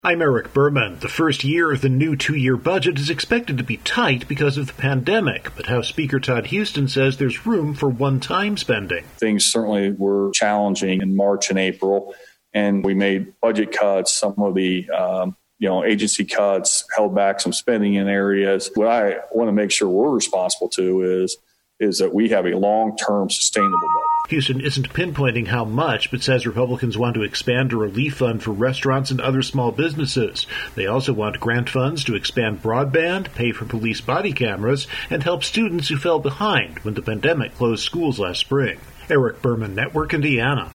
I'm Eric Berman. The first year of the new two-year budget is expected to be tight because of the pandemic, but House Speaker Todd Huston says there's room for one-time spending. Things certainly were challenging in March and April, and we made budget cuts, some of the agency cuts, held back some spending in areas. What I want to make sure we're responsible to is that we have a long-term sustainable budget. Huston isn't pinpointing how much, but says Republicans want to expand a relief fund for restaurants and other small businesses. They also want grant funds to expand broadband, pay for police body cameras, and help students who fell behind when the pandemic closed schools last spring. Eric Berman, Network Indiana.